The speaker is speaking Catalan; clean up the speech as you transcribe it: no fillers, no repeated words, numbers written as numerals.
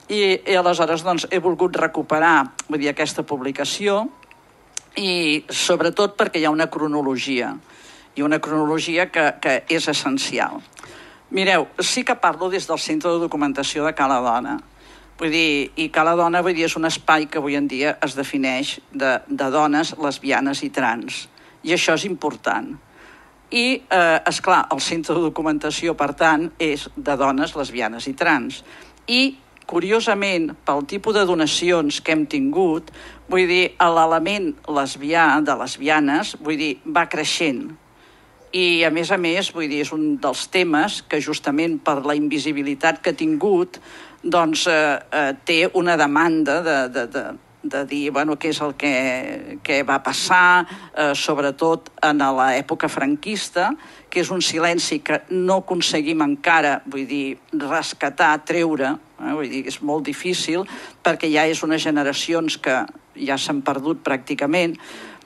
I aleshores doncs, he volgut recuperar aquesta publicació i sobretot perquè hi ha una cronologia que és essencial. Mireu, sí que parlo des del Centre de Documentació de Cala Dona. I Cala Dona és un espai que avui en dia es defineix de dones lesbianes i trans. I això és important. I, esclar, el Centre de Documentació, per tant, és de dones lesbianes i trans. I, curiosament, pel tipus de donacions que hem tingut, l'element lesbià de lesbianes, va creixent. I, a més, és un dels temes que justament per la invisibilitat que ha tingut doncs té una demanda de dir què és el que va passar, sobretot en l'època franquista, que és un silenci que no aconseguim encara, rescatar, treure, és molt difícil, perquè ja és unes generacions que ja s'han perdut pràcticament,